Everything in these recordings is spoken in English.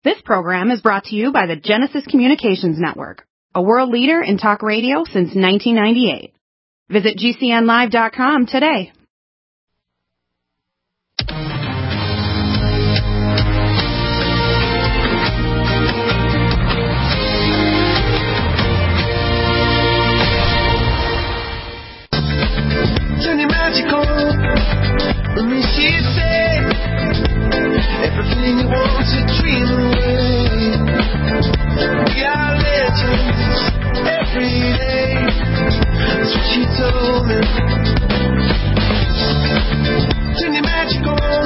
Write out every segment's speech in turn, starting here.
This program is brought to you by the Genesis Communications Network, a world leader in talk radio since 1998. Visit GCNlive.com today. Turn your magic on. Let me see you say everything you want to dream away. We are legends every day. That's what she told me. Turn your magic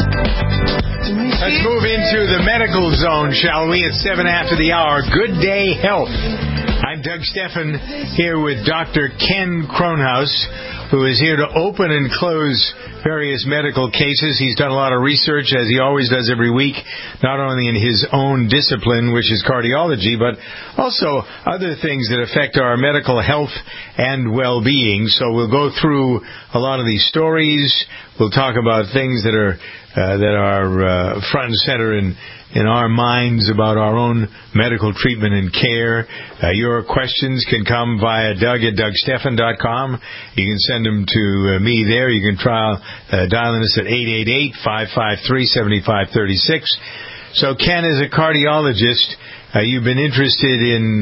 on. Let's move into the medical zone, shall we? It's 7 after the hour. Good Day Health. I'm Doug Steffen here with Dr. Ken Kronhaus, who is here to open and close various medical cases. He's done a lot of research, as he always does every week, not only in his own discipline, which is cardiology, but also other things that affect our medical health and well-being. So we'll go through a lot of these stories. We'll talk about things that are front and center in our minds about our own medical treatment and care. Your questions can come via Doug@DougSteffen.com. You can send them to me there. You can try dialing us at 888-553-7536. So, Ken, as a cardiologist, you've been interested in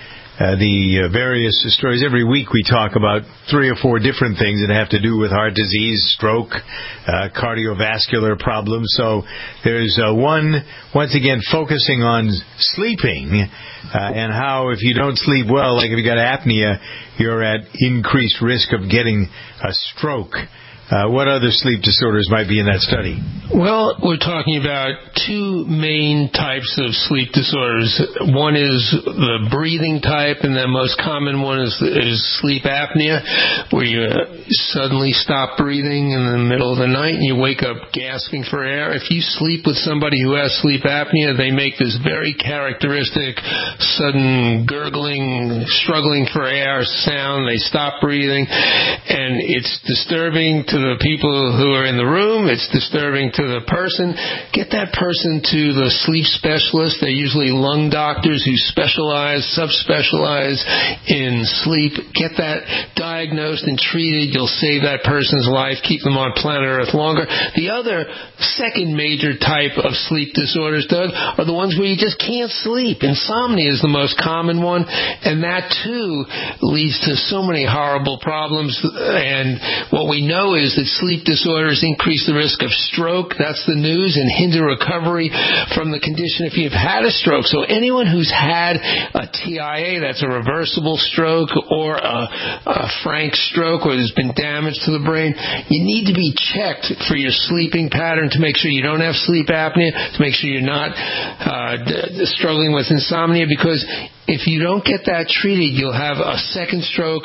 the various stories. Every week we talk about 3 or 4 different things that have to do with heart disease, stroke, cardiovascular problems. So there's one, once again, focusing on sleeping and how if you don't sleep well, like if you got apnea, you're at increased risk of getting a stroke. What other sleep disorders might be in that study? Well, we're talking about 2 main types of sleep disorders. One is the breathing type, and the most common one is sleep apnea, where you suddenly stop breathing in the middle of the night and you wake up gasping for air. If you sleep with somebody who has sleep apnea, they make this very characteristic sudden gurgling, struggling for air sound. They stop breathing, and it's disturbing to the people who are in the room. It's disturbing to the person. Get that person to the sleep specialist. They're usually lung doctors who subspecialize in sleep. Get that diagnosed and treated. You'll save that person's life, keep them on planet Earth longer. The other second major type of sleep disorders, Doug, are the ones where you just can't sleep. Insomnia is the most common one, and that too leads to so many horrible problems. And what we know is that sleep disorders increase the risk of stroke. That's the news, and hinder recovery from the condition if you've had a stroke. So anyone who's had a TIA, that's a reversible stroke, or a frank stroke, or there's been damage to the brain, you need to be checked for your sleeping pattern to make sure you don't have sleep apnea, to make sure you're not struggling with insomnia, because if you don't get that treated, you'll have a second stroke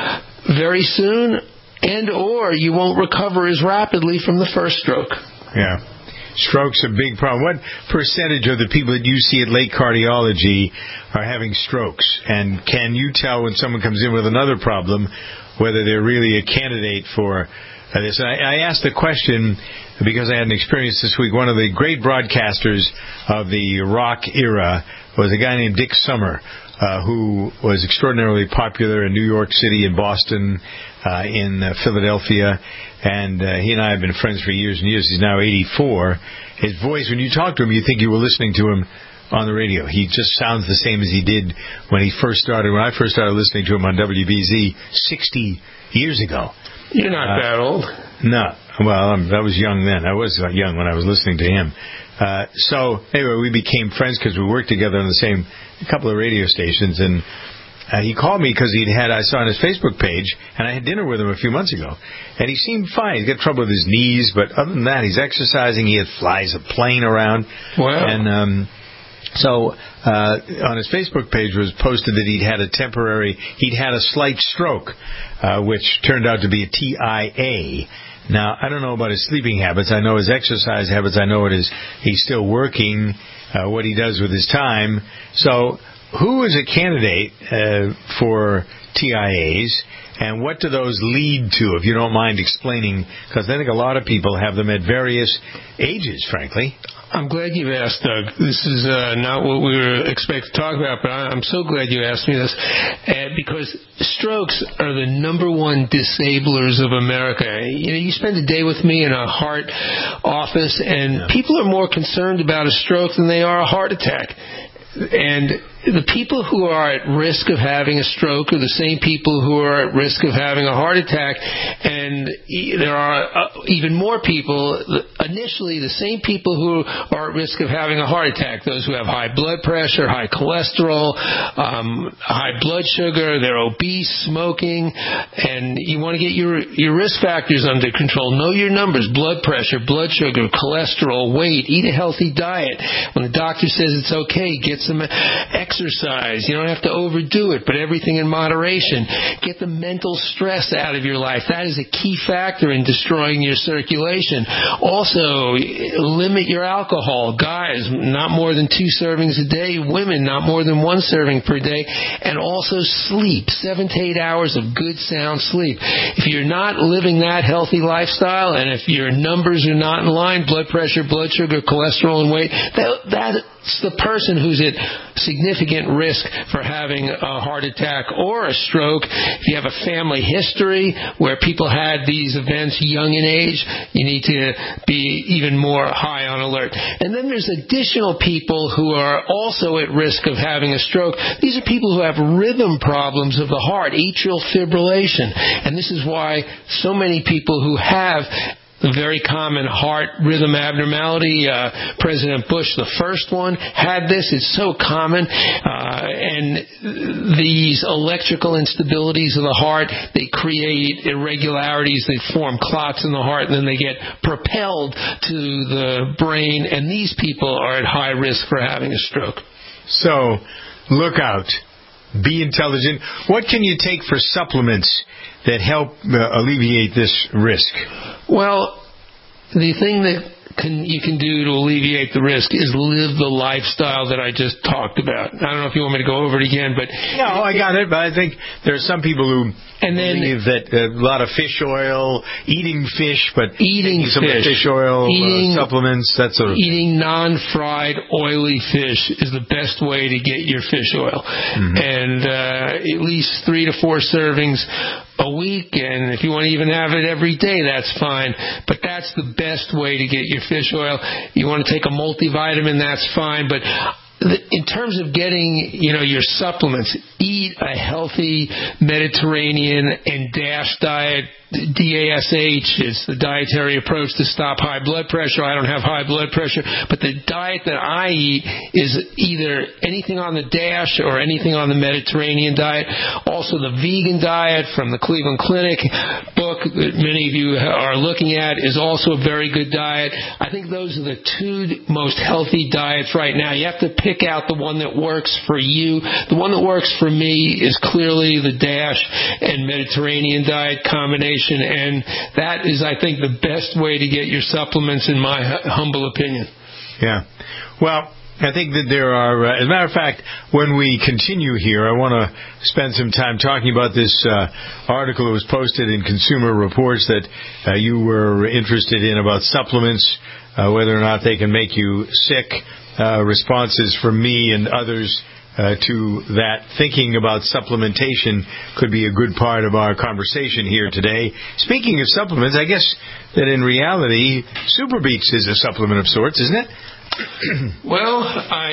very soon, and or you won't recover as rapidly from the first stroke. Yeah. Stroke's a big problem. What percentage of the people that you see at Lake Cardiology are having strokes? And can you tell when someone comes in with another problem whether they're really a candidate for this? And I asked the question because I had an experience this week. One of the great broadcasters of the rock era was a guy named Dick Summer, who was extraordinarily popular in New York City, in Boston, in Philadelphia, and he and I have been friends for years and years. He's now 84. His voice, when you talk to him, you think you were listening to him on the radio. He just sounds the same as he did when I first started listening to him on WBZ 60 years ago. You're not that old. No. Well, I was young then. I was young when I was listening to him. So, anyway, we became friends because we worked together on the same couple of radio stations, and he called me because I saw on his Facebook page, and I had dinner with him a few months ago, and he seemed fine. He's got trouble with his knees, but other than that, he's exercising. He flies a plane around. Wow. And so on his Facebook page was posted that he'd had a slight stroke, which turned out to be a TIA. Now, I don't know about his sleeping habits. I know his exercise habits. I know what he's still working, what he does with his time. So who is a candidate for TIAs, and what do those lead to, if you don't mind explaining? Because I think a lot of people have them at various ages, frankly. I'm glad you asked, Doug. This is not what we were expected to talk about, but I'm so glad you asked me this, because strokes are the number one disablers of America. You spend a day with me in a heart office, and people are more concerned about a stroke than they are a heart attack. And the people who are at risk of having a stroke are the same people who are at risk of having a heart attack. And there are even more people, initially the same people who are at risk of having a heart attack, those who have high blood pressure, high cholesterol, high blood sugar, they're obese, smoking, and you want to get your risk factors under control. Know your numbers: blood pressure, blood sugar, cholesterol, weight, eat a healthy diet. When the doctor says it's okay, get some exercise. You don't have to overdo it, but everything in moderation. Get the mental stress out of your life. That is a key factor in destroying your circulation. Also, limit your alcohol. Guys, not more than 2 servings a day. Women, not more than 1 serving per day. And also sleep. 7 to 8 hours of good, sound sleep. If you're not living that healthy lifestyle, and if your numbers are not in line, blood pressure, blood sugar, cholesterol, and weight, that's the person who's at significant risk for having a heart attack or a stroke. If you have a family history where people had these events young in age, you need to be even more high on alert. And then there's additional people who are also at risk of having a stroke. These are people who have rhythm problems of the heart, atrial fibrillation. And this is why so many people who have the very common heart rhythm abnormality. President Bush, the first one, had this. It's so common. And these electrical instabilities of the heart, they create irregularities. They form clots in the heart, and then they get propelled to the brain. And these people are at high risk for having a stroke. So, look out. Be intelligent. What can you take for supplements that help alleviate this risk? Well, the thing that you can do to alleviate the risk is live the lifestyle that I just talked about. I don't know if you want me to go over it again, but... No, I got it, but I think there are some people who believe that a lot of fish oil, eating fish, but eating some fish oil supplements, that sort of... Eating non-fried, oily fish is the best way to get your fish oil. Mm-hmm. And at least 3 to 4 servings a week, and if you want to even have it every day, that's fine. But that's the best way to get your fish oil. You want to take a multivitamin, that's fine. But in terms of getting, your supplements, eat a healthy Mediterranean and DASH diet. DASH is the dietary approach to stop high blood pressure. I don't have high blood pressure, but the diet that I eat is either anything on the DASH or anything on the Mediterranean diet. Also, the vegan diet from the Cleveland Clinic book that many of you are looking at is also a very good diet. I think those are the 2 most healthy diets right now. You have to pick out the one that works for you. The one that works for me is clearly the DASH and Mediterranean diet combination. And that is, I think, the best way to get your supplements, in my humble opinion. Yeah. Well, I think that there are, as a matter of fact, when we continue here, I want to spend some time talking about this article that was posted in Consumer Reports that you were interested in about supplements, whether or not they can make you sick, responses from me and others to that. Thinking about supplementation could be a good part of our conversation here today. Speaking of supplements, I guess that in reality, SuperBeets is a supplement of sorts, isn't it? Well,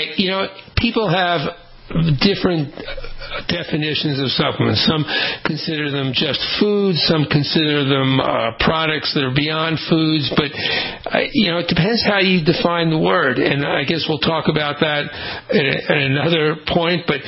people have different definitions of supplements. Some consider them just foods. Some consider them products that are beyond foods. But, it depends how you define the word. And I guess we'll talk about that at another point. But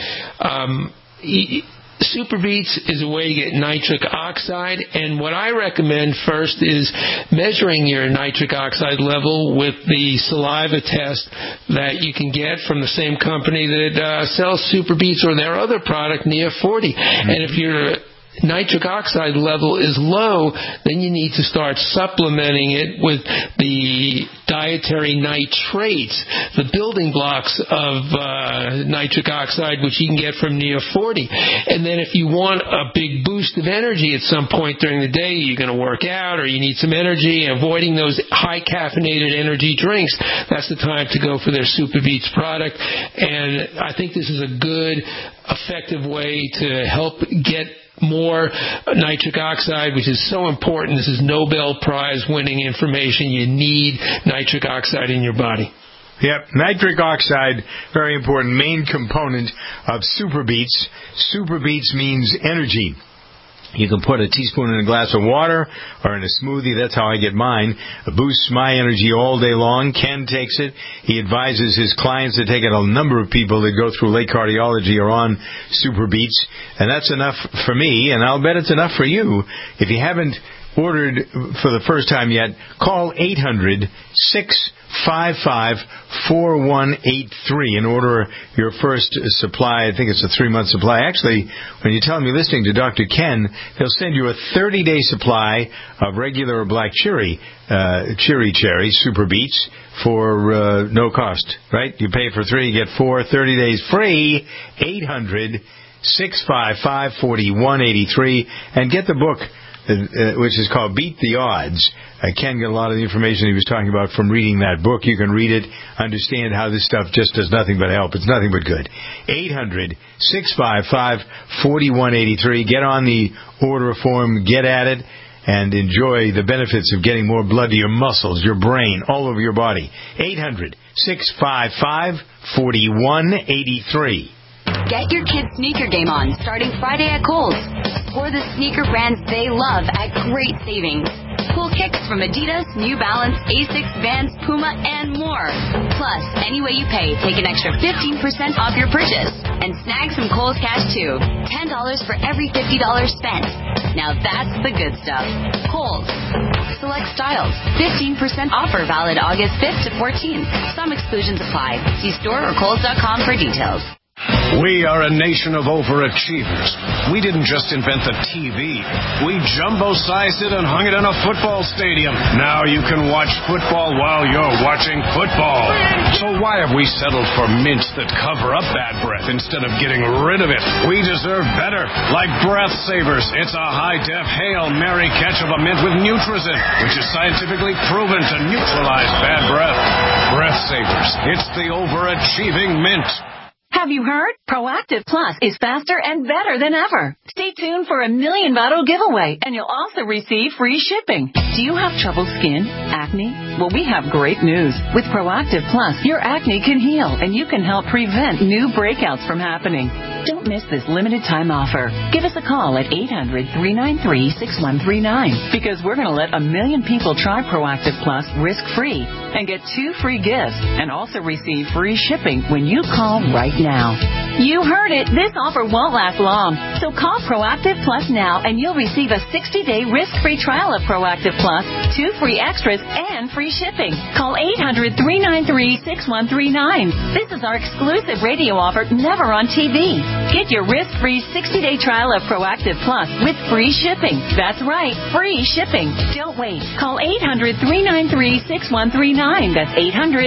SuperBeets is a way to get nitric oxide, and what I recommend first is measuring your nitric oxide level with the saliva test that you can get from the same company that sells SuperBeets or their other product, Nia 40. And if you're nitric oxide level is low, then you need to start supplementing it with the dietary nitrates, the building blocks of nitric oxide, which you can get from Neo 40. And then if you want a big boost of energy at some point during the day, you're going to work out or you need some energy, avoiding those high caffeinated energy drinks, that's the time to go for their Super Beats product. And I think this is a good, effective way to help get more nitric oxide, which is so important. This is Nobel Prize winning information. You need nitric oxide in your body. Yep, nitric oxide, very important, main component of Super Beats. Super Beats means energy. You can put a teaspoon in a glass of water or in a smoothie. That's how I get mine. It boosts my energy all day long. Ken takes it. He advises his clients to take it. A number of people that go through Lake Cardiology are on Super Beats. And that's enough for me, and I'll bet it's enough for you. If you haven't ordered for the first time yet, call 800-655-4183 and order your first supply. I think it's a 3-month supply. Actually, when you tell them you're listening to Dr. Ken, they'll send you a 30-day supply of regular or black cherry Super Beats for no cost, right? You pay for 3, you get 4, 30 days free. 800-655-4183 and get the book, which is called Beat the Odds. Ken got a lot of the information he was talking about from reading that book. You can read it, understand how this stuff just does nothing but help. It's nothing but good. 800-655-4183. Get on the order form, get at it, and enjoy the benefits of getting more blood to your muscles, your brain, all over your body. 800-655-4183. Get your kids' sneaker game on starting Friday at Kohl's. Or the sneaker brands they love at great savings. Cool kicks from Adidas, New Balance, Asics, Vans, Puma, and more. Plus, any way you pay, take an extra 15% off your purchase. And snag some Kohl's cash too. $10 for every $50 spent. Now that's the good stuff. Kohl's. Select styles. 15% offer valid August 5th to 14th. Some exclusions apply. See store or Kohls.com for details. We are a nation of overachievers. We didn't just invent the TV. We jumbo-sized it and hung it in a football stadium. Now you can watch football while you're watching football. So why have we settled for mints that cover up bad breath instead of getting rid of it? We deserve better. Like Breath Savers. It's a high-def Hail Mary catch of a mint with Nutrizin, which is scientifically proven to neutralize bad breath. Breath Savers. It's the overachieving mint. Have you heard? Proactive Plus is faster and better than ever. Stay tuned for a $1 million bottle giveaway, and you'll also receive free shipping. Do you have troubled skin? Acne? Well, we have great news. With Proactive Plus, your acne can heal, and you can help prevent new breakouts from happening. Don't miss this limited time offer. Give us a call at 800-393-6139, because we're going to let 1 million people try Proactive Plus risk-free and get 2 free gifts and also receive free shipping when you call right now. You heard it. This offer won't last long. So call Proactive Plus now and you'll receive a 60-day risk-free trial of Proactive Plus, 2 free extras, and free shipping. Call 800-393-6139. This is our exclusive radio offer, never on TV. Get your risk-free 60-day trial of Proactive Plus with free shipping. That's right, free shipping. Don't wait. Call 800-393-6139. That's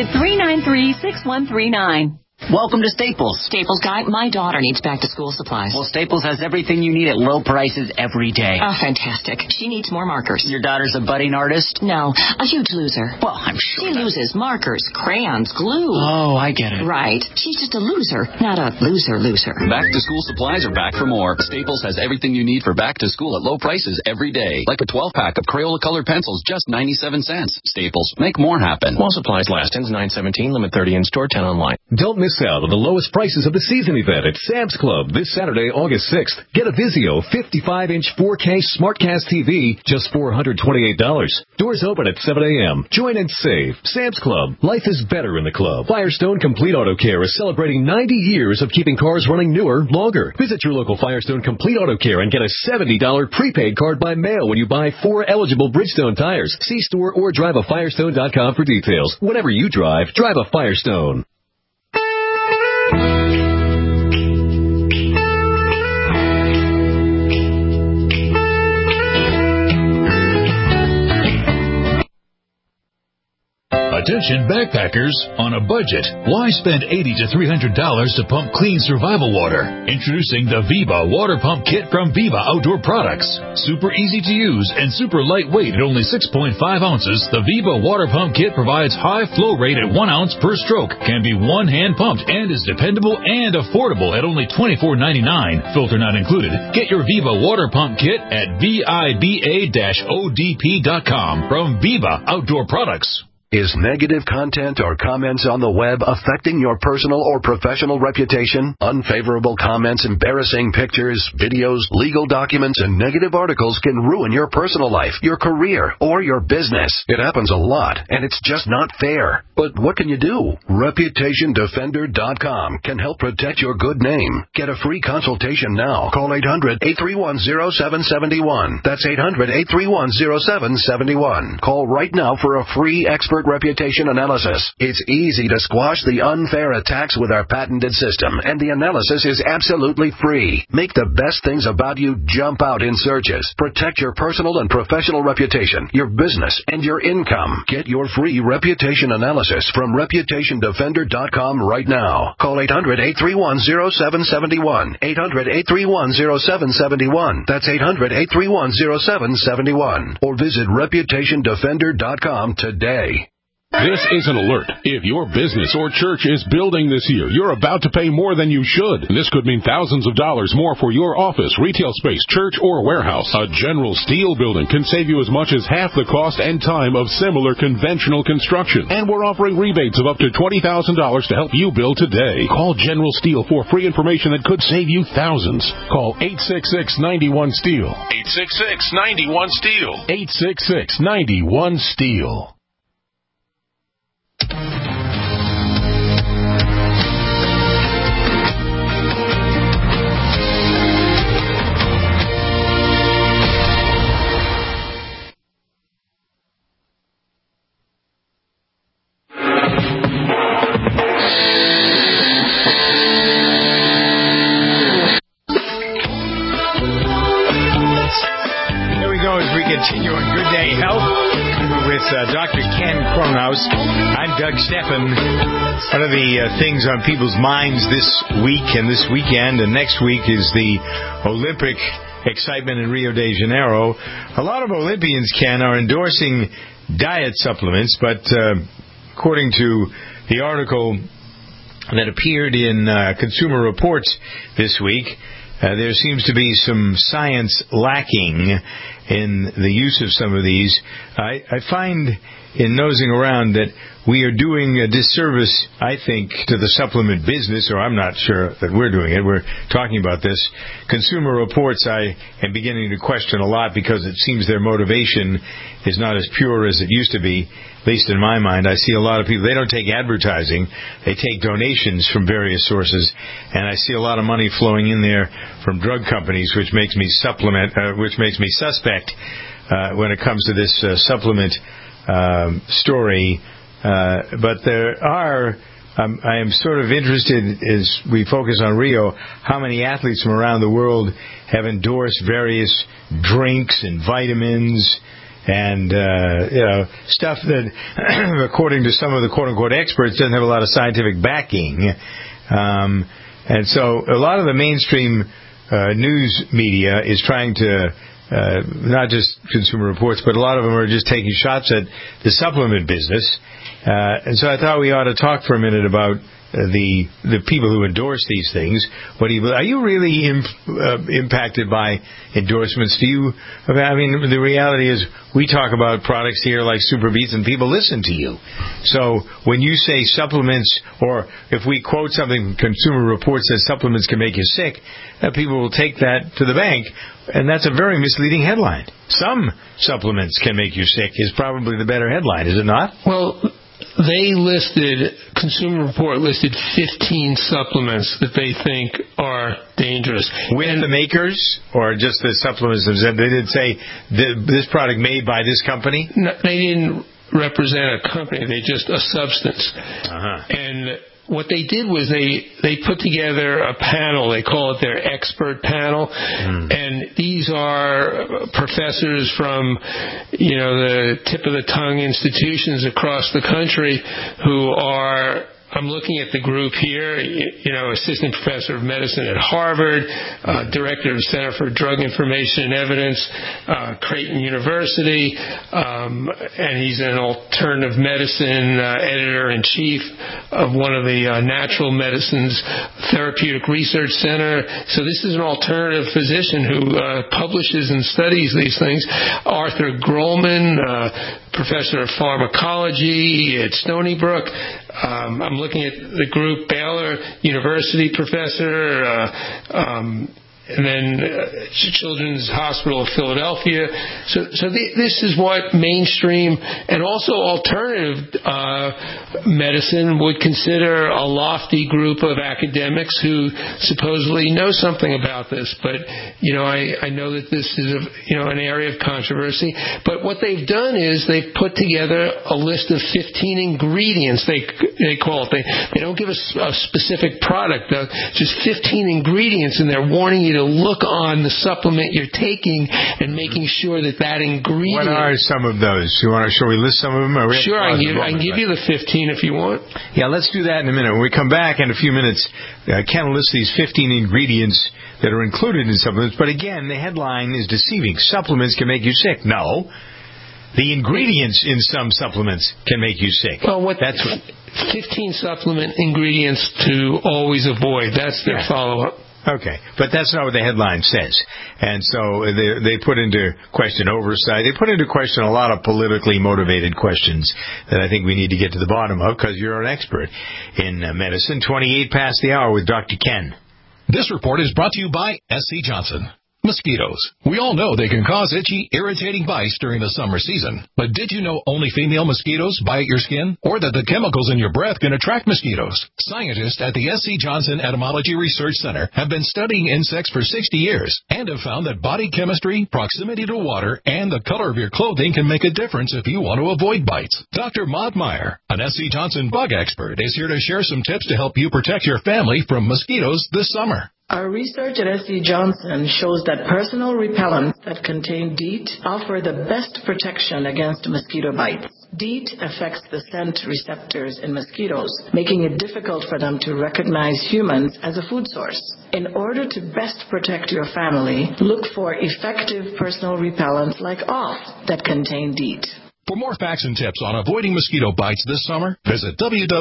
800-393-6139. Welcome to Staples. Staples guy, my daughter needs back-to-school supplies. Well, Staples has everything you need at low prices every day. Oh, fantastic. She needs more markers. Your daughter's a budding artist? No, a huge loser. Well, I'm sure. She loses markers, crayons, glue. Oh, I get it. Right. She's just a loser, not a loser. Back-to-school supplies are back for more. Staples has everything you need for back-to-school at low prices every day. Like a 12-pack of Crayola-colored pencils, just 97 cents. Staples. Make more happen. While supplies last. Ends 9/17. Limit 30 in-store, 10 online. Don't miss out on the lowest prices of the season event at Sam's Club this Saturday, August 6th. Get a Vizio 55-inch 4K SmartCast TV, just $428. Doors open at 7 a.m. Join and save. Sam's Club. Life is better in the club. Firestone Complete Auto Care is celebrating 90 years of keeping cars running newer, longer. Visit your local Firestone Complete Auto Care and get a $70 prepaid card by mail when you buy 4 eligible Bridgestone tires. See store or driveafirestone.com for details. Whenever you drive a Firestone. Attention backpackers on a budget. Why spend $80 to $300 to pump clean survival water? Introducing the Viva Water Pump Kit from Viva Outdoor Products. Super easy to use and super lightweight at only 6.5 ounces, the Viva Water Pump Kit provides high flow rate at 1 ounce per stroke, can be one-hand pumped, and is dependable and affordable at only $24.99, filter not included. Get your Viva Water Pump Kit at VIBA-ODP.com from Viva Outdoor Products. Is negative content or comments on the web affecting your personal or professional reputation? Unfavorable comments, embarrassing pictures, videos, legal documents, and negative articles can ruin your personal life, your career, or your business. It happens a lot, and it's just not fair. But what can you do? ReputationDefender.com can help protect your good name. Get a free consultation now. Call 800-831-0771. That's 800-831-0771. Call right now for a free expert reputation analysis. It's easy to squash the unfair attacks with our patented system, and the analysis is absolutely free. Make the best things about you jump out in searches. Protect your personal and professional reputation, your business, and your income. Get your free reputation analysis from ReputationDefender.com right now. Call 800-831-0771. 800-831-0771. That's 800-831-0771. Or visit ReputationDefender.com today. This is an alert. If your business or church is building this year, you're about to pay more than you should. This could mean thousands of dollars more for your office, retail space, church, or warehouse. A General Steel building can save you as much as half the cost and time of similar conventional construction. And we're offering rebates of up to $20,000 to help you build today. Call General Steel for free information that could save you thousands. Call 866-91-STEEL. 866-91-STEEL. 866-91-STEEL. Continue on Good Day Health with Dr. Ken Kronhaus. I'm Doug Steffen. One of the things on people's minds this week and this weekend and next week is the Olympic excitement in Rio de Janeiro. A lot of Olympians, Ken, are endorsing diet supplements, but according to the article that appeared in Consumer Reports this week, there seems to be some science lacking in the use of some of these. I find in nosing around that we are doing a disservice, I think, to the supplement business, or I'm not sure that we're doing it. We're talking about this. Consumer Reports I am beginning to question a lot because it seems their motivation is not as pure as it used to be, at least in my mind. I see a lot of people, they don't take advertising, they take donations from various sources, and I see a lot of money flowing in there from drug companies, which makes me suspect when it comes to this supplement story. But there are, I am sort of interested, as we focus on Rio, how many athletes from around the world have endorsed various drinks and vitamins and stuff that, according to some of the quote-unquote experts, doesn't have a lot of scientific backing. And so a lot of the mainstream news media is trying to, not just Consumer Reports, but a lot of them are just taking shots at the supplement business. And so I thought we ought to talk for a minute about the people who endorse these things. Are you really impacted by endorsements? The reality is we talk about products here like Super Beats and people listen to you. So when you say supplements, or if we quote something from Consumer Reports that supplements can make you sick, people will take that to the bank, and that's a very misleading headline. Some supplements can make you sick is probably the better headline, is it not? Well, Consumer Report listed 15 supplements that they think are dangerous. With the makers, or just the supplements themselves? They didn't say this product made by this company? No, they didn't represent a company. They just a substance. Uh-huh. And what they did was they put together a panel. They call it their expert panel. And these are professors from, the tip of the tongue institutions across the country who are, I'm looking at the group here, assistant professor of medicine at Harvard, director of the Center for Drug Information and Evidence, Creighton University, and he's an alternative medicine editor-in-chief of one of the Natural Medicines Therapeutic Research Center. So this is an alternative physician who publishes and studies these things. Arthur Grohlman, professor of pharmacology at Stony Brook. I'm looking at the group, Baylor University professor, and then Children's Hospital of Philadelphia. So this is what mainstream and also alternative medicine would consider a lofty group of academics who supposedly know something about this. But, I know that this is, an area of controversy. But what they've done is they've put together a list of 15 ingredients, they call it. They don't give us a specific product, just 15 ingredients, and they're warning you to look on the supplement you're taking and making sure that ingredient. What are some of those? Shall we list some of them? Sure, I can give you the 15 if you want. Yeah, let's do that in a minute. When we come back in a few minutes, Ken will list these 15 ingredients that are included in supplements. But again, the headline is deceiving. Supplements can make you sick. No. The ingredients in some supplements can make you sick. Well, that's 15 supplement ingredients to always avoid. That's their follow-up. Okay, but that's not what the headline says. And so they put into question oversight. They put into question a lot of politically motivated questions that I think we need to get to the bottom of, because you're an expert in medicine. 28 past the hour with Dr. Ken. This report is brought to you by S.C. Johnson. Mosquitoes. We all know they can cause itchy, irritating bites during the summer season. But did you know only female mosquitoes bite your skin? Or that the chemicals in your breath can attract mosquitoes? Scientists at the S.C. Johnson Entomology Research Center have been studying insects for 60 years and have found that body chemistry, proximity to water, and the color of your clothing can make a difference if you want to avoid bites. Dr. Maud Meyer, an S.C. Johnson bug expert, is here to share some tips to help you protect your family from mosquitoes this summer. Our research at S.C. Johnson shows that personal repellents that contain DEET offer the best protection against mosquito bites. DEET affects the scent receptors in mosquitoes, making it difficult for them to recognize humans as a food source. In order to best protect your family, look for effective personal repellents like OFF that contain DEET. For more facts and tips on avoiding mosquito bites this summer, visit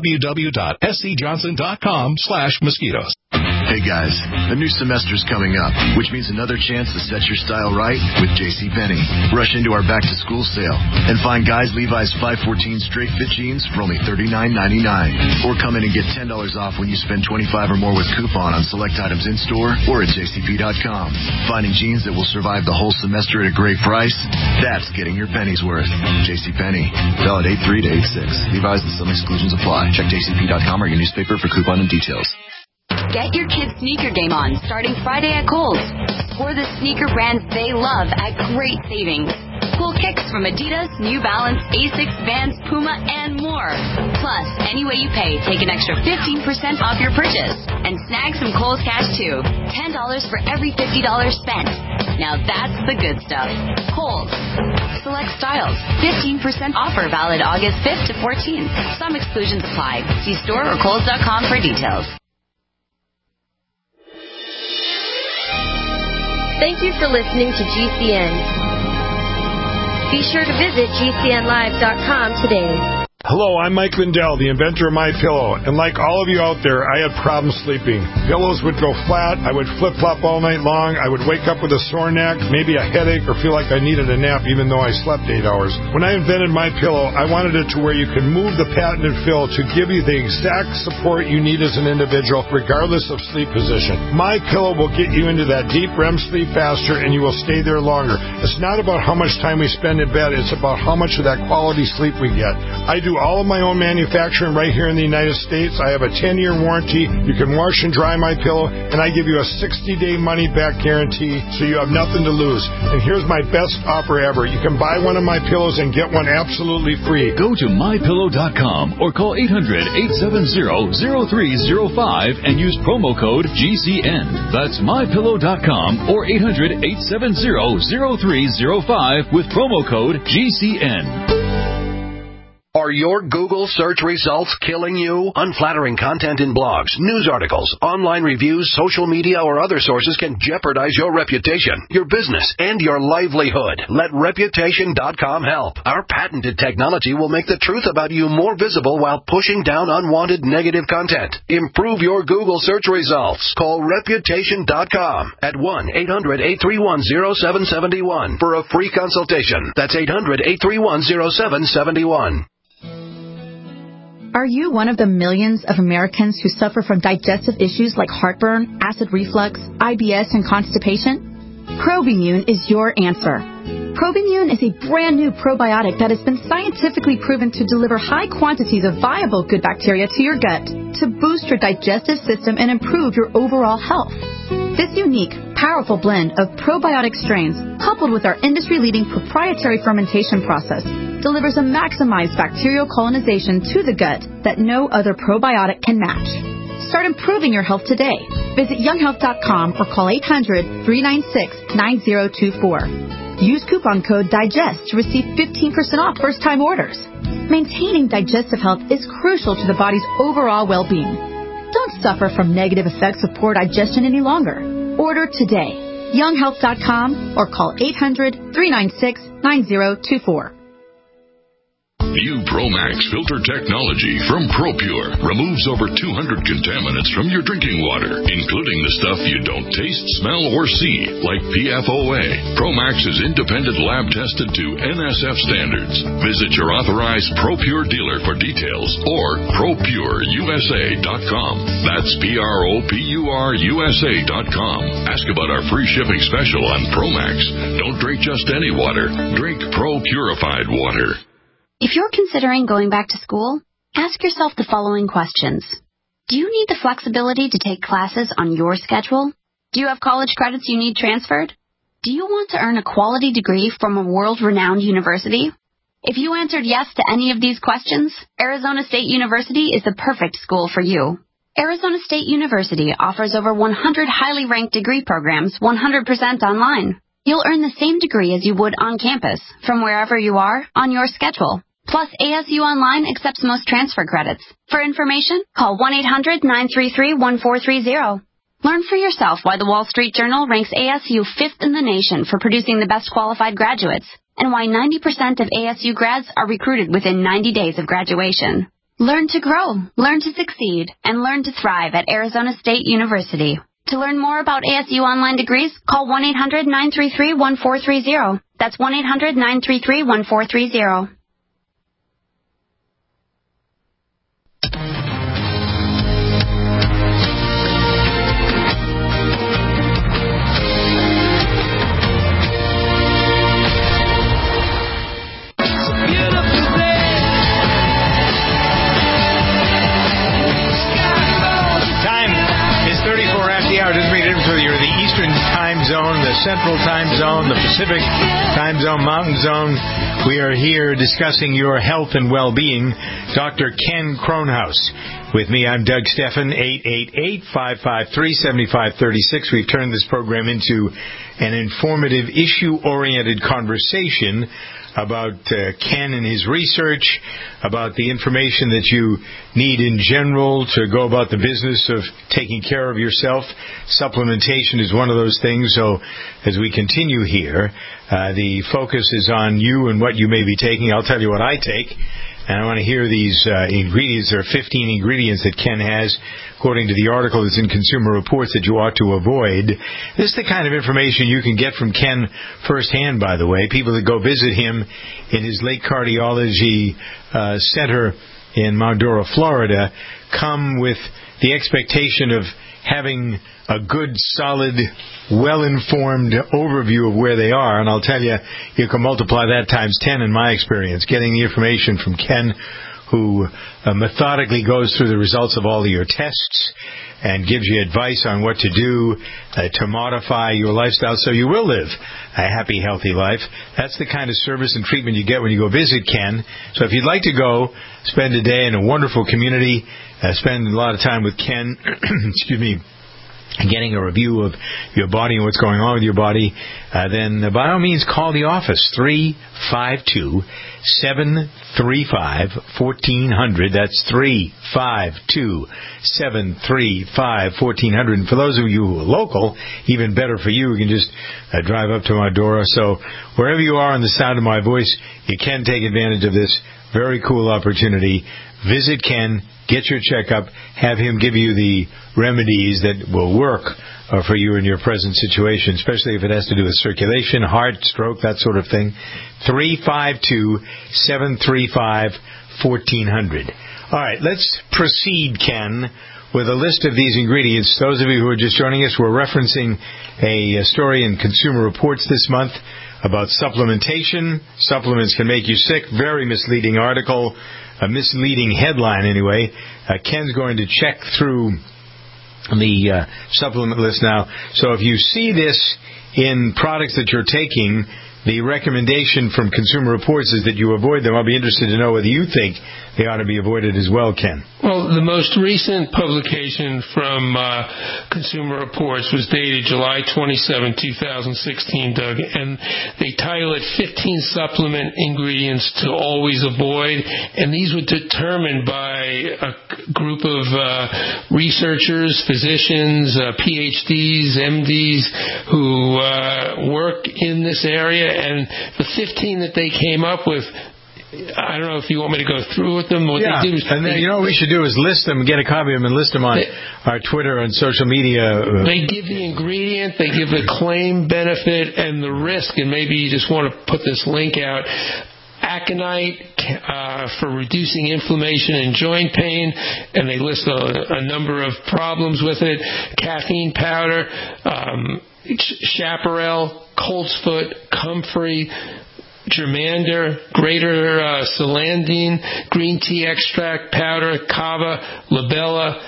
www.scjohnson.com/mosquitoes. Hey guys, the new semester's coming up, which means another chance to set your style right with JCPenney. Rush into our back-to-school sale and find guys Levi's 514 straight fit jeans for only $39.99. Or come in and get $10 off when you spend $25 or more with coupon on select items in-store or at jcp.com. Finding jeans that will survive the whole semester at a great price? That's getting your pennies worth. JCPenney. Valid 8/3 to 8/6. Levi's and some exclusions apply. Check jcp.com or your newspaper for coupon and details. Get your kids' sneaker game on starting Friday at Kohl's. For the sneaker brands they love at great savings. Cool kicks from Adidas, New Balance, Asics, Vans, Puma, and more. Plus, any way you pay, take an extra 15% off your purchase. And snag some Kohl's cash too. $10 for every $50 spent. Now that's the good stuff. Kohl's. Select styles. 15% offer valid August 5th to 14th. Some exclusions apply. See store or Kohls.com for details. Thank you for listening to GCN. Be sure to visit GCNlive.com today. Hello, I'm Mike Lindell, the inventor of MyPillow, and like all of you out there, I had problems sleeping. Pillows would go flat, I would flip-flop all night long, I would wake up with a sore neck, maybe a headache, or feel like I needed a nap even though I slept 8 hours. When I invented MyPillow, I wanted it to where you can move the patented fill to give you the exact support you need as an individual, regardless of sleep position. MyPillow will get you into that deep REM sleep faster, and you will stay there longer. It's not about how much time we spend in bed, it's about how much of that quality sleep we get. I do do all of my own manufacturing right here in the United States. I have a 10-year warranty. You can wash and dry my pillow, and I give you a 60-day money-back guarantee, so you have nothing to lose. And here's my best offer ever. You can buy one of my pillows and get one absolutely free. Go to mypillow.com or call 800-870-0305 and use promo code GCN. That's mypillow.com or 800-870-0305 with promo code GCN. Are your Google search results killing you? Unflattering content in blogs, news articles, online reviews, social media, or other sources can jeopardize your reputation, your business, and your livelihood. Let Reputation.com help. Our patented technology will make the truth about you more visible while pushing down unwanted negative content. Improve your Google search results. Call Reputation.com at 1-800-831-0771 for a free consultation. That's 800-831-0771. Are you one of the millions of Americans who suffer from digestive issues like heartburn, acid reflux, IBS, and constipation? Probimune is your answer. Probimune is a brand new probiotic that has been scientifically proven to deliver high quantities of viable good bacteria to your gut to boost your digestive system and improve your overall health. This unique, powerful blend of probiotic strains, coupled with our industry-leading proprietary fermentation process, delivers a maximized bacterial colonization to the gut that no other probiotic can match. Start improving your health today. Visit younghealth.com or call 800-396-9024. Use coupon code DIGEST to receive 15% off first-time orders. Maintaining digestive health is crucial to the body's overall well-being. Don't suffer from negative effects of poor digestion any longer. Order today. younghealth.com or call 800-396-9024. New Promax filter technology from ProPure removes over 200 contaminants from your drinking water, including the stuff you don't taste, smell, or see, like PFOA. Promax is independent lab tested to NSF standards. Visit your authorized ProPure dealer for details or ProPureUSA.com. That's ProPureUSA.com. Ask about our free shipping special on Promax. Don't drink just any water. Drink Pro Purified water. If you're considering going back to school, ask yourself the following questions. Do you need the flexibility to take classes on your schedule? Do you have college credits you need transferred? Do you want to earn a quality degree from a world-renowned university? If you answered yes to any of these questions, Arizona State University is the perfect school for you. Arizona State University offers over 100 highly ranked degree programs 100% online. You'll earn the same degree as you would on campus, from wherever you are, on your schedule. Plus, ASU Online accepts most transfer credits. For information, call 1-800-933-1430. Learn for yourself why the Wall Street Journal ranks ASU 5th in the nation for producing the best qualified graduates, and why 90% of ASU grads are recruited within 90 days of graduation. Learn to grow, learn to succeed, and learn to thrive at Arizona State University. To learn more about ASU Online degrees, call 1-800-933-1430. That's 1-800-933-1430. Zone, the Central Time Zone, the Pacific Time Zone, Mountain Zone. We are here discussing your health and well-being. Dr. Ken Kronhaus. With me, I'm Doug Steffen, 888-553-7536. We've turned this program into an informative, issue-oriented conversation about Ken and his research, about the information that you need in general to go about the business of taking care of yourself. Supplementation is one of those things. So as we continue here, the focus is on you and what you may be taking. I'll tell you what I take. And I want to hear these ingredients. There are 15 ingredients that Ken has, according to the article that's in Consumer Reports, that you ought to avoid. This is the kind of information you can get from Ken firsthand, by the way. People that go visit him in his Lake Cardiology Center in Mount Dora, Florida, come with the expectation of having a good, solid, well-informed overview of where they are. And I'll tell you, you can multiply that times 10 in my experience. Getting the information from Ken who methodically goes through the results of all of your tests and gives you advice on what to do to modify your lifestyle so you will live a happy, healthy life. That's the kind of service and treatment you get when you go visit Ken. So if you'd like to go spend a day in a wonderful community, spend a lot of time with Ken, excuse me, getting a review of your body and what's going on with your body, then by all means call the office, 352-735-1400. That's 352-735-1400. And for those of you who are local, even better for you, you can just drive up to my door. So wherever you are on the sound of my voice, you can take advantage of this very cool opportunity. Visit Ken, get your checkup, have him give you the remedies that will work for you in your present situation, especially if it has to do with circulation, heart, stroke, that sort of thing. 352-735-1400. All right, let's proceed, Ken, with a list of these ingredients. Those of you who are just joining us, we're referencing a story in Consumer Reports this month about supplementation. Supplements can make you sick. Very misleading article. A misleading headline, anyway. Ken's going to check through the supplement list now. So if you see this in products that you're taking, the recommendation from Consumer Reports is that you avoid them. I'll be interested to know whether you think they ought to be avoided as well, Ken. Well, the most recent publication from Consumer Reports was dated July 27, 2016, Doug, and they title it 15 Supplement Ingredients to Always Avoid, and these were determined by a group of researchers, physicians, PhDs, MDs, who work in this area, and the 15 that they came up with, I don't know if you want me to go through with them. What they do is, and then, you know what we should do is list them, get a copy of them, and list them on our Twitter and social media. They give the ingredient, they give the claim, benefit, and the risk, and maybe you just want to put this link out. Aconite for reducing inflammation and joint pain, and they list a number of problems with it. Caffeine powder, chaparral, coltsfoot, comfrey, germander, greater celandine, green tea extract powder, kava, labella,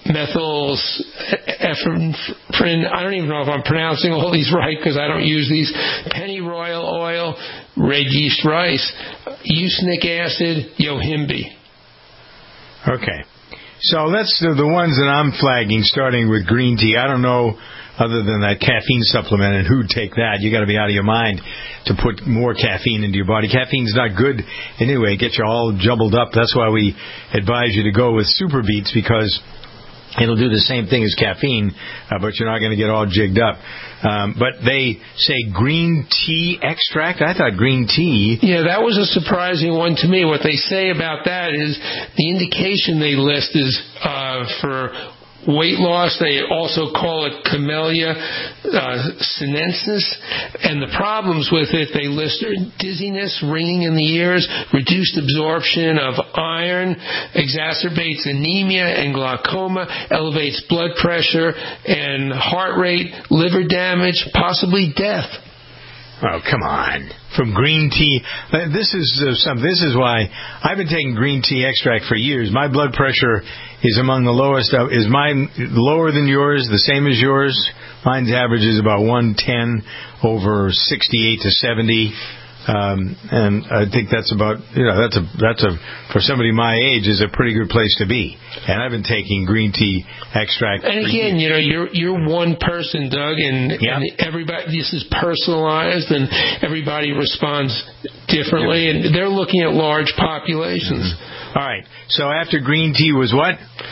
methylephrine. I don't even know if I'm pronouncing all these right because I don't use these. Pennyroyal oil, red yeast rice, usnic acid, yohimbe. Okay. So that's the ones that I'm flagging, starting with green tea. I don't know, other than that caffeine supplement, and who'd take that? You got to be out of your mind to put more caffeine into your body. Caffeine's not good anyway. It gets you all jumbled up. That's why we advise you to go with Super Beets, because it'll do the same thing as caffeine, but you're not going to get all jigged up. But they say green tea extract. I thought green tea. Yeah, that was a surprising one to me. What they say about that is the indication they list is for weight loss. They also call it Camellia sinensis, and the problems with it they list are dizziness, ringing in the ears, reduced absorption of iron, exacerbates anemia and glaucoma, elevates blood pressure and heart rate, liver damage, possibly death. Oh, come on. From green tea. This is something. This is why I've been taking green tea extract for years. My blood pressure is among the lowest. Is mine lower than yours, the same as yours? Mine's average is about 110 over 68 to 70. And I think that's about, that's for somebody my age is a pretty good place to be. And I've been taking green tea extract. And again, you're one person, Doug, and everybody, this is personalized, and everybody responds differently, and they're looking at large populations. Mm-hmm. All right. So after green tea was what?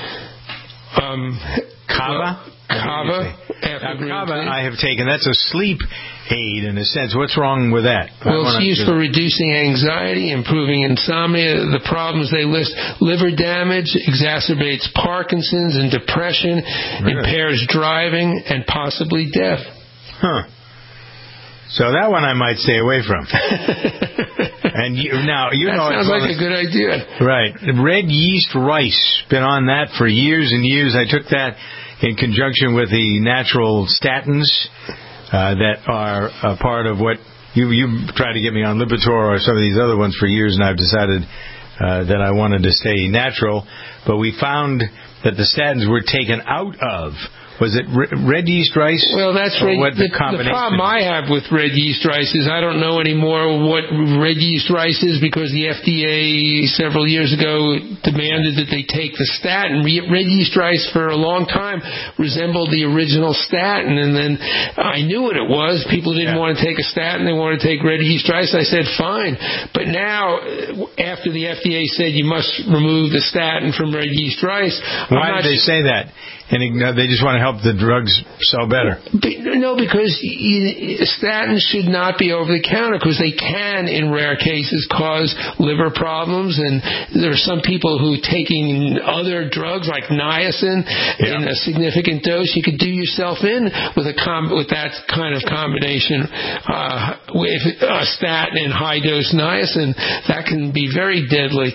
Kava? Kava. Kava I have taken. That's a sleep aid in a sense. What's wrong with that? Well, it's used for reducing anxiety, improving insomnia. The problems they list: liver damage, exacerbates Parkinson's and depression, impairs driving, and possibly death. Huh. So that one I might stay away from. And that sounds like a good idea. Right. Red yeast rice. Been on that for years and years. I took that in conjunction with the natural statins that are a part of what you tried to get me on Lipitor or some of these other ones for years, and I've decided that I wanted to stay natural. But we found that the statins were taken out of. Was it red yeast rice? Well, that's the problem I have with red yeast rice is I don't know anymore what red yeast rice is because the FDA several years ago demanded that they take the statin. Red yeast rice for a long time resembled the original statin, and then I knew what it was. People didn't want to take a statin. They wanted to take red yeast rice. I said, fine. But now, after the FDA said you must remove the statin from red yeast rice... Why did they say that? And they just want to help the drugs sell better. No, because statins should not be over the counter because they can, in rare cases, cause liver problems. And there are some people who taking other drugs like niacin in a significant dose. You could do yourself in with that kind of combination with a statin and high dose niacin. That can be very deadly.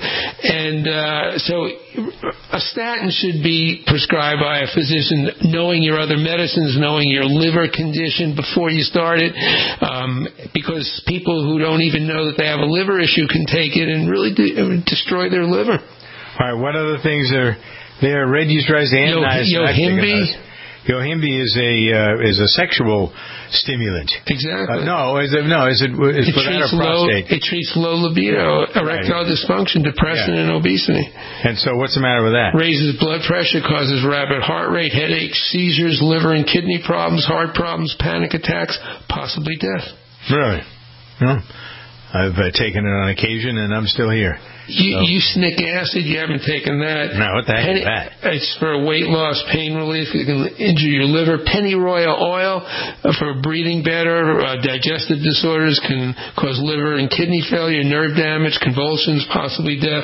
And so a statin should be prescribed by a physician, knowing your other medicines, knowing your liver condition before you start it, because people who don't even know that they have a liver issue can take it and really destroy their liver. All right, what other things are there? Red yeast rice and Yohimbe. Yohimbe is a sexual stimulant. Exactly. It's for that or prostate. It treats low libido, erectile dysfunction, depression, and obesity. And so what's the matter with that? Raises blood pressure, causes rapid heart rate, headaches, seizures, liver and kidney problems, heart problems, panic attacks, possibly death. Really? No. I've taken it on occasion, and I'm still here. Usnic acid, you haven't taken that. No, what the heck is that? It's for weight loss, pain relief. It can injure your liver. Pennyroyal oil for breathing better. Digestive disorders can cause liver and kidney failure, nerve damage, convulsions, possibly death.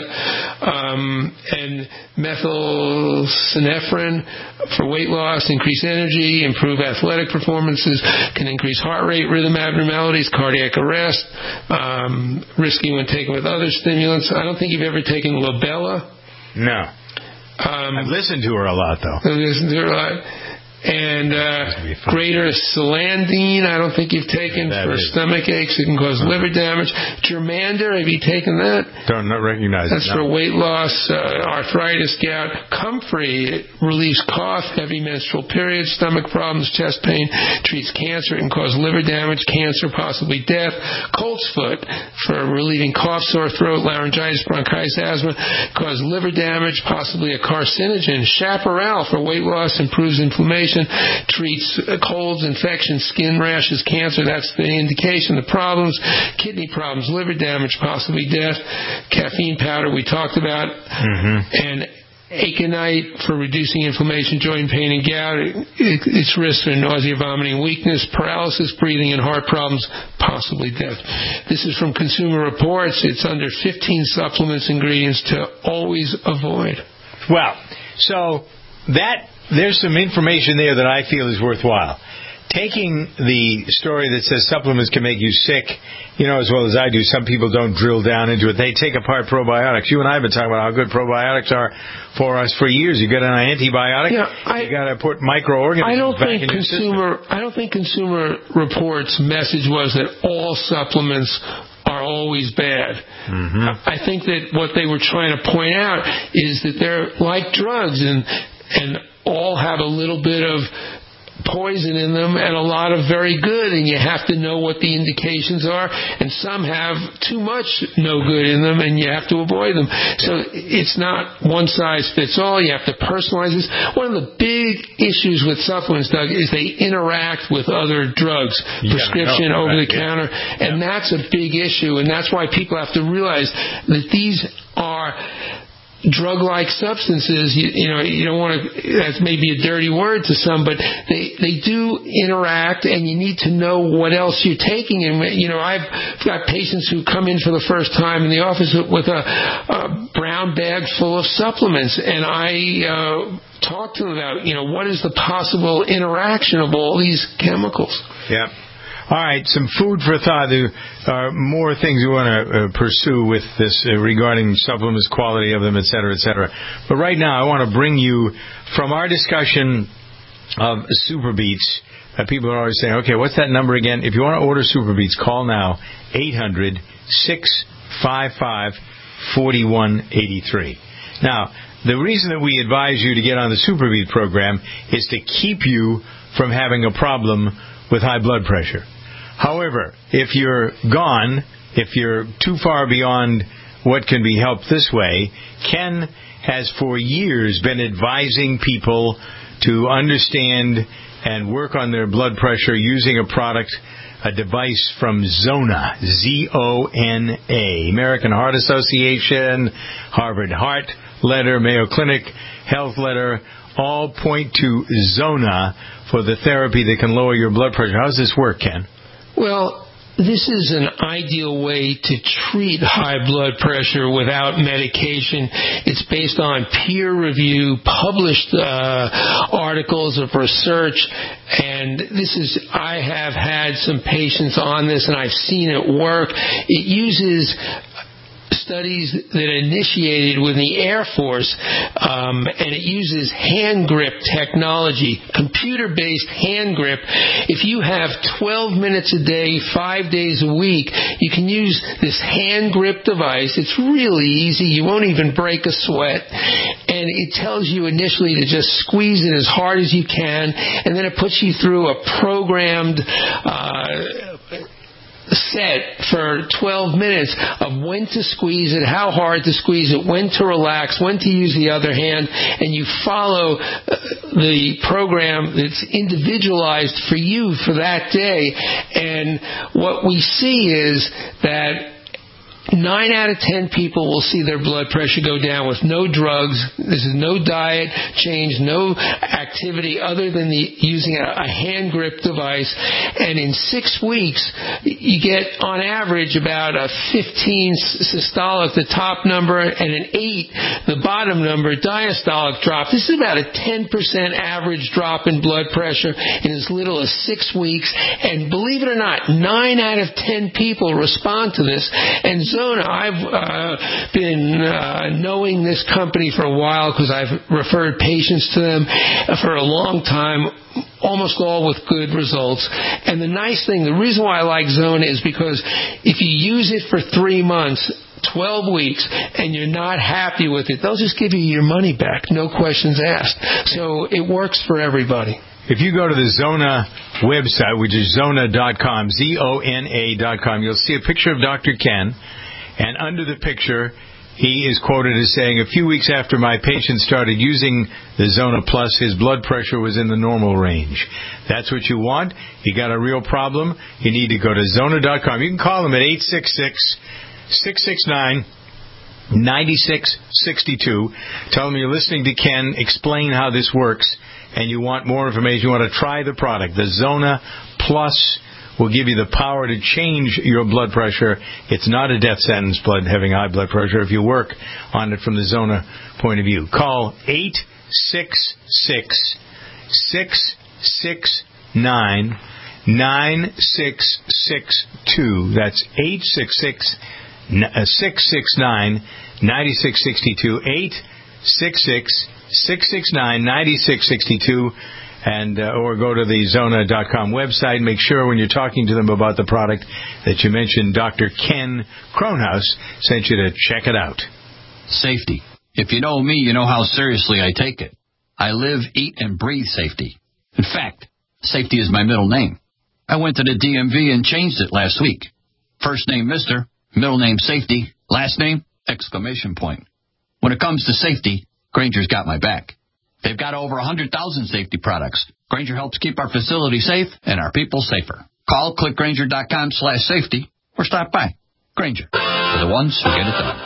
And methylphenephrine for weight loss, increase energy, improve athletic performances, can increase heart rate, rhythm abnormalities, cardiac arrest, risky when taken with other stimulants. I don't think you've ever taken Labella. No. I've listened to her a lot, though. And greater celandine, I don't think you've taken for stomach aches. It can cause liver damage. Germander, have you taken that? Don't recognize That's for weight loss, arthritis, gout. Comfrey, it relieves cough, heavy menstrual periods, stomach problems, chest pain, treats cancer. It can cause liver damage, cancer, possibly death. Coltsfoot, for relieving cough, sore throat, laryngitis, bronchitis, asthma, cause liver damage, possibly a carcinogen. Chaparral, for weight loss, improves inflammation, treats colds, infections, skin rashes, cancer. That's the indication. The problems, kidney problems, liver damage, possibly death. Caffeine powder we talked about. And aconite for reducing inflammation, joint pain, and gout. It's risk for nausea, vomiting, weakness, paralysis, breathing, and heart problems, possibly death. This is from Consumer Reports. It's under 15 supplements ingredients to always avoid. Well, so there's some information there that I feel is worthwhile. Taking the story that says supplements can make you sick, as well as I do, some people don't drill down into it. They take apart probiotics. You and I have been talking about how good probiotics are for us for years. You get an antibiotic, you got to put microorganisms back in your system. I don't think Consumer Reports' message was that all supplements are always bad. I think that what they were trying to point out is that they're like drugs and all have a little bit of poison in them and a lot of very good, and you have to know what the indications are, and some have too much no good in them and you have to avoid them. So it's not one size fits all. You have to personalize this. One of the big issues with supplements, Doug, is they interact with other drugs, prescription, over the counter, and that's a big issue, and that's why people have to realize that these are drug-like substances. You don't want to, that's maybe a dirty word to some, but they do interact, and you need to know what else you're taking. And I've got patients who come in for the first time in the office with a brown bag full of supplements, and I talk to them about what is the possible interaction of all these chemicals. Yeah. All right, some food for thought. There are more things we want to pursue with this regarding supplements, quality of them, et cetera, et cetera. But right now, I want to bring you from our discussion of Super Beets. People are always saying, okay, what's that number again? If you want to order Super Beets, call now, 800-655-5555. 4183. Now, the reason that we advise you to get on the SuperBeat program is to keep you from having a problem with high blood pressure. However, if you're gone, if you're too far beyond what can be helped this way, Ken has for years been advising people to understand and work on their blood pressure using a product, a device from Zona, Z-O-N-A. American Heart Association, Harvard Heart Letter, Mayo Clinic Health Letter, all point to Zona for the therapy that can lower your blood pressure. How does this work, Ken? Well, this is an ideal way to treat high blood pressure without medication. It's based on peer-reviewed, published articles of research, and I have had some patients on this, and I've seen it work. It uses studies that initiated with the Air Force, and it uses hand grip technology, computer-based hand grip. If you have 12 minutes a day, 5 days a week, you can use this hand grip device. It's really easy. You won't even break a sweat. And it tells you initially to just squeeze it as hard as you can, and then it puts you through a programmed set for 12 minutes of when to squeeze it, how hard to squeeze it, when to relax, when to use the other hand, and you follow the program that's individualized for you for that day. And what we see is that 9 out of 10 people will see their blood pressure go down with no drugs. This is no diet change, no activity other than using a hand grip device. And in 6 weeks, you get on average about a 15 systolic, the top number, and an 8, the bottom number, diastolic drop. This is about a 10% average drop in blood pressure in as little as 6 weeks. And believe it or not, 9 out of 10 people respond to this. And Zona, I've been knowing this company for a while because I've referred patients to them for a long time, almost all with good results. And the nice thing, the reason why I like Zona is because if you use it for 3 months, 12 weeks, and you're not happy with it, they'll just give you your money back, no questions asked. So it works for everybody. If you go to the Zona website, which is Zona.com, ZONA.com, you'll see a picture of Dr. Ken. And under the picture, he is quoted as saying, a few weeks after my patient started using the Zona Plus, his blood pressure was in the normal range. That's what you want. You got a real problem, you need to go to Zona.com. You can call them at 866-669-9662. Tell them you're listening to Ken, explain how this works, and you want more information. You want to try the product. The Zona Plus will give you the power to change your blood pressure. It's not a death sentence, having high blood pressure, if you work on it from the Zona point of view. Call 866-669-9662. That's 866-669-9662. 866-669-9662. And or go to the Zona.com website. Make sure when you're talking to them about the product that you mention Dr. Ken Kronhaus sent you to check it out. Safety. If you know me, you know how seriously I take it. I live, eat, and breathe safety. In fact, safety is my middle name. I went to the DMV and changed it last week. First name Mr., middle name Safety, last name exclamation point. When it comes to safety, Grainger's got my back. They've got over 100,000 safety products. Grainger helps keep our facility safe and our people safer. Call clickgrainger.com/safety or stop by. Grainger, for the ones who get it done.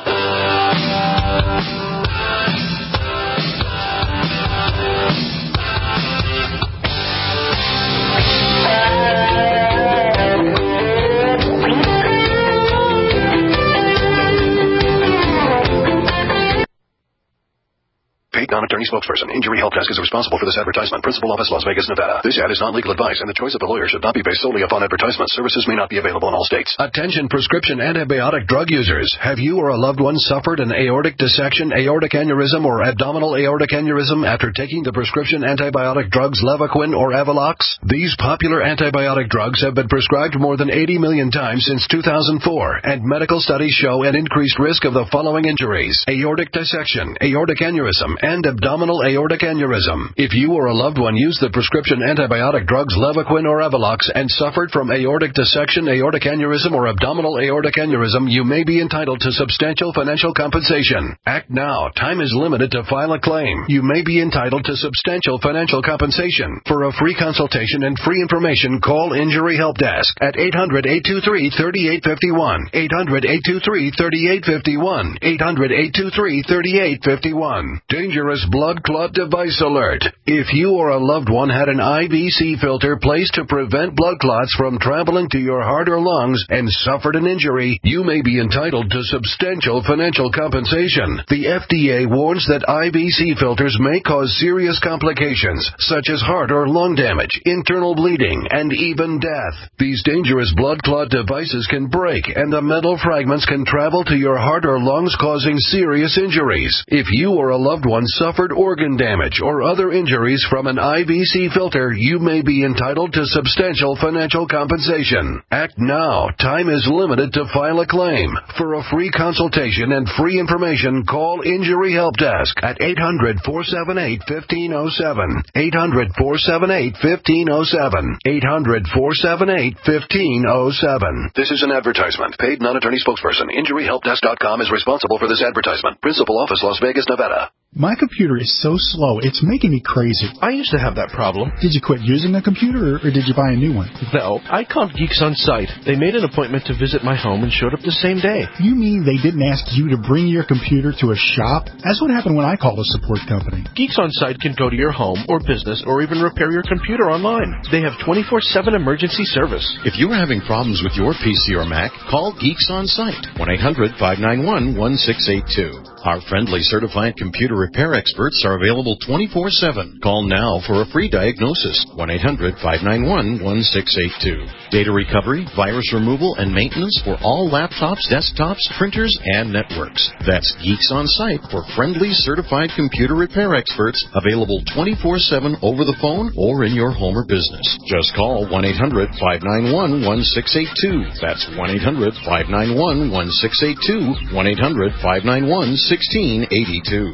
Paid non-attorney attorney spokesperson. Injury Help Desk is responsible for this advertisement. Principal office, Las Vegas, Nevada. This ad is not legal advice, and the choice of a lawyer should not be based solely upon advertisement. Services may not be available in all states. Attention prescription antibiotic drug users. Have you or a loved one suffered an aortic dissection, aortic aneurysm, or abdominal aortic aneurysm after taking the prescription antibiotic drugs Levaquin or Avelox? These popular antibiotic drugs have been prescribed more than 80 million times since 2004, and medical studies show an increased risk of the following injuries: aortic dissection, aortic aneurysm, and abdominal aortic aneurysm. If you or a loved one used the prescription antibiotic drugs Levaquin or Avelox and suffered from aortic dissection, aortic aneurysm, or abdominal aortic aneurysm, you may be entitled to substantial financial compensation. Act now. Time is limited to file a claim. You may be entitled to substantial financial compensation. For a free consultation and free information, call Injury Help Desk at 800-823-3851, 800-823-3851, 800-823-3851. Dangerous blood clot device alert. If you or a loved one had an IVC filter placed to prevent blood clots from traveling to your heart or lungs and suffered an injury, you may be entitled to substantial financial compensation. The FDA warns that IVC filters may cause serious complications, such as heart or lung damage, internal bleeding, and even death. These dangerous blood clot devices can break, and the metal fragments can travel to your heart or lungs, causing serious injuries. If you or a loved one suffered organ damage or other injuries from an IVC filter, you may be entitled to substantial financial compensation. Act now. Time is limited to file a claim. For a free consultation and free information, call Injury Help Desk at 800-478-1507, 800-478-1507, 800-478-1507. This is an advertisement. Paid non-attorney spokesperson. InjuryHelpDesk.com is responsible for this advertisement. Principal office, Las Vegas, Nevada. My computer is so slow, it's making me crazy. I used to have that problem. Did you quit using a computer, or did you buy a new one? No, I called Geeks On Site. They made an appointment to visit my home and showed up the same day. You mean they didn't ask you to bring your computer to a shop? That's what happened when I called a support company. Geeks On Site can go to your home or business or even repair your computer online. They have 24/7 emergency service. If you're having problems with your PC or Mac, call Geeks On Site, 1-800-591-1682. Our friendly certified computer repair experts are available 24/7. Call now for a free diagnosis, 1-800-591-1682. Data recovery, virus removal, and maintenance for all laptops, desktops, printers, and networks. That's Geeks On Site for friendly certified computer repair experts, available 24/7 over the phone or in your home or business. Just call 1-800-591-1682. That's 1-800-591-1682, 1-800-591-1682.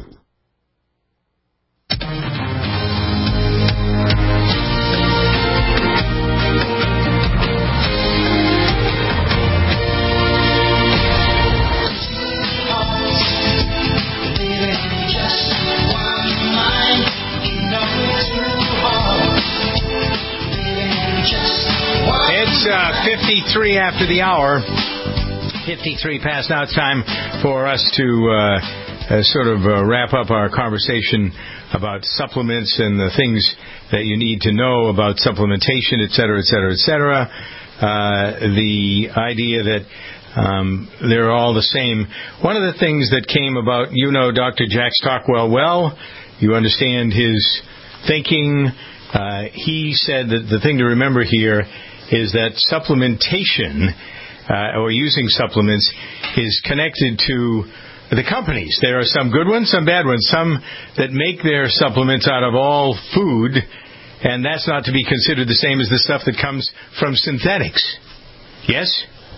It's 53 after the hour. 53 past. Now it's time for us to wrap up our conversation about supplements and the things that you need to know about supplementation, et cetera, et cetera, et cetera. The idea that they're all the same. One of the things that came about, Dr. Jack Stockwell well. You understand his thinking. He said that the thing to remember here is that supplementation or using supplements is connected to the companies. There are some good ones, some bad ones, some that make their supplements out of all food, and that's not to be considered the same as the stuff that comes from synthetics. Yes?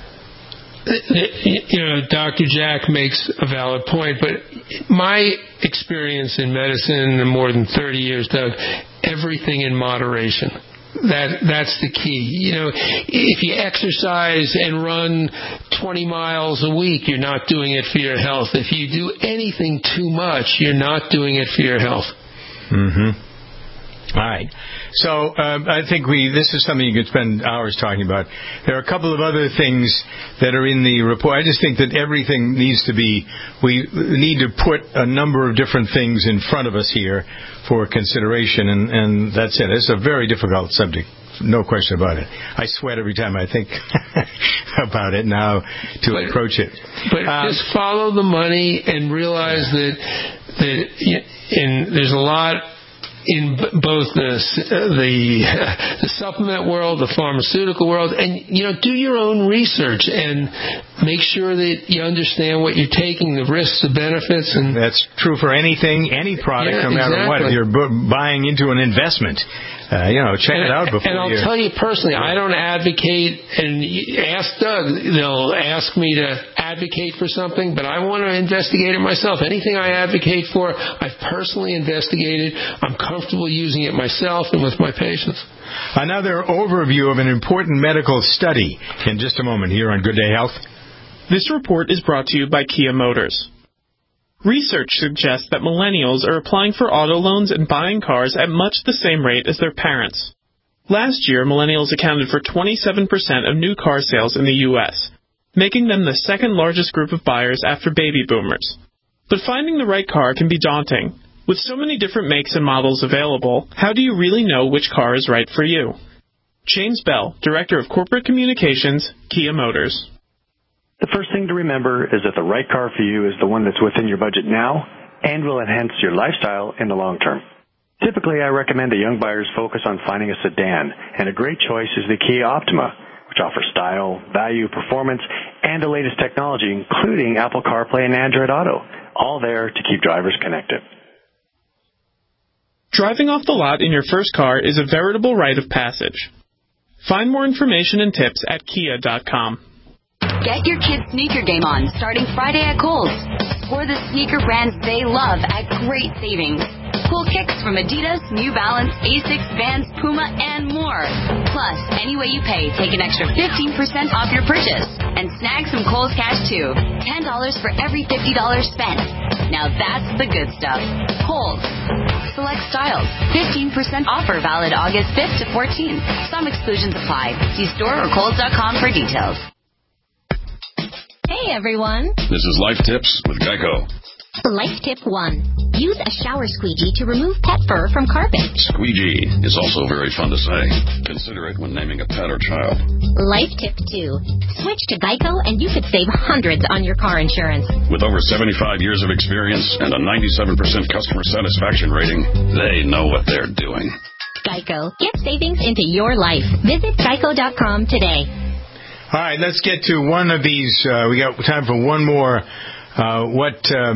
Dr. Jack makes a valid point, but my experience in medicine in more than 30 years, Doug, everything in moderation. That's the key. If you exercise and run 20 miles a week, you're not doing it for your health. If you do anything too much, you're not doing it for your health. Mm-hmm. All right. So I think this is something you could spend hours talking about. There are a couple of other things that are in the report. I just think that everything needs to be, we need to put a number of different things in front of us here for consideration, and that's it. It's a very difficult subject. No question about it. I sweat every time I think about it now to approach it. But just follow the money and realize that there's a lot in both the supplement world, the pharmaceutical world, and do your own research and make sure that you understand what you're taking, the risks, the benefits, and that's true for anything, any product, no matter what. If you're buying into an investment, check it out before. And I'll tell you personally, I don't advocate. And ask Doug; they'll ask me to advocate for something, but I want to investigate it myself. Anything I advocate for, I've personally investigated. I'm comfortable using it myself and with my patients. Another overview of an important medical study in just a moment here on Good Day Health. This report is brought to you by Kia Motors. Research suggests that millennials are applying for auto loans and buying cars at much the same rate as their parents. Last year, millennials accounted for 27% of new car sales in the U.S., making them the second largest group of buyers after baby boomers. But finding the right car can be daunting. With so many different makes and models available, how do you really know which car is right for you? James Bell, Director of Corporate Communications, Kia Motors. The first thing to remember is that the right car for you is the one that's within your budget now and will enhance your lifestyle in the long term. Typically, I recommend that young buyers focus on finding a sedan, and a great choice is the Kia Optima, which offers style, value, performance, and the latest technology, including Apple CarPlay and Android Auto, all there to keep drivers connected. Driving off the lot in your first car is a veritable rite of passage. Find more information and tips at kia.com. Get your kids' sneaker game on starting Friday at Kohl's. For the sneaker brands they love at great savings. Cool kicks from Adidas, New Balance, ASICS, Vans, Puma, and more. Plus, any way you pay, take an extra 15% off your purchase. And snag some Kohl's Cash too. $10 for every $50 spent. Now that's the good stuff. Kohl's. Select styles. 15% offer valid August 5th to 14th. Some exclusions apply. See store or Kohls.com for details. Hey everyone. This is Life Tips with Geico. Life Tip 1. Use a shower squeegee to remove pet fur from carpet. Squeegee is also very fun to say. Consider it when naming a pet or child. Life Tip 2. Switch to Geico and you could save hundreds on your car insurance. With over 75 years of experience and a 97% customer satisfaction rating, they know what they're doing. Geico. Get savings into your life. Visit geico.com today. All right, let's get to one of these. We got time for one more. What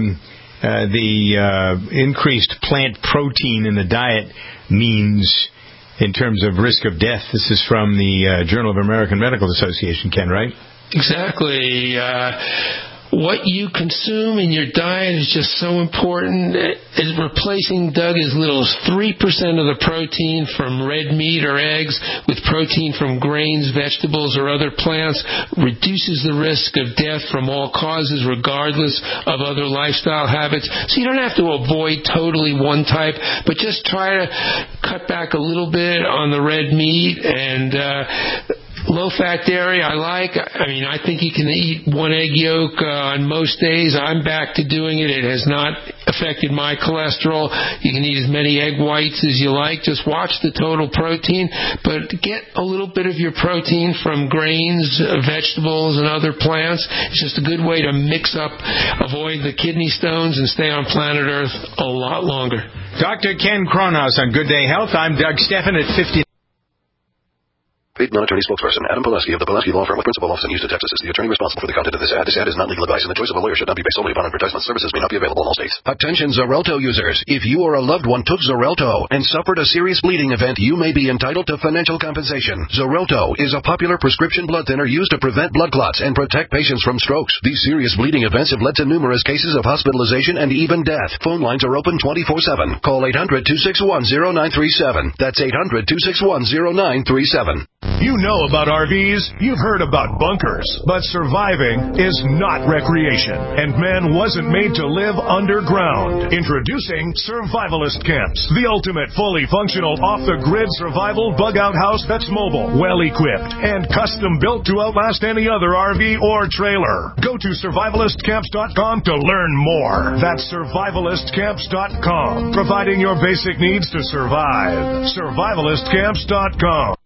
the increased plant protein in the diet means in terms of risk of death. This is from the Journal of American Medical Association, Ken, right? Exactly. What you consume in your diet is just so important. It's replacing, Doug, as little as 3% of the protein from red meat or eggs with protein from grains, vegetables, or other plants reduces the risk of death from all causes, regardless of other lifestyle habits. So you don't have to avoid totally one type, but just try to cut back a little bit on the red meat and low-fat dairy I like. I think you can eat one egg yolk on most days. I'm back to doing it. It has not affected my cholesterol. You can eat as many egg whites as you like. Just watch the total protein, but get a little bit of your protein from grains, vegetables, and other plants. It's just a good way to mix up, avoid the kidney stones, and stay on planet Earth a lot longer. Dr. Ken Kronhaus on Good Day Health. I'm Doug Steffen at 50. Paid non-attorney spokesperson Adam Pulaski of the Pulaski Law Firm with principal office in Houston, Texas is the attorney responsible for the content of this ad. This ad is not legal advice, and the choice of a lawyer should not be based solely upon advertisement. Services may not be available in all states. Attention Xarelto users. If you or a loved one took Xarelto and suffered a serious bleeding event, you may be entitled to financial compensation. Xarelto is a popular prescription blood thinner used to prevent blood clots and protect patients from strokes. These serious bleeding events have led to numerous cases of hospitalization and even death. Phone lines are open 24/7. Call 800-261-0937. That's 800-261-0937. You know about RVs, you've heard about bunkers, but surviving is not recreation, and man wasn't made to live underground. Introducing Survivalist Camps, the ultimate fully functional off-the-grid survival bug-out house that's mobile, well-equipped, and custom-built to outlast any other RV or trailer. Go to survivalistcamps.com to learn more. That's survivalistcamps.com, providing your basic needs to survive. Survivalistcamps.com.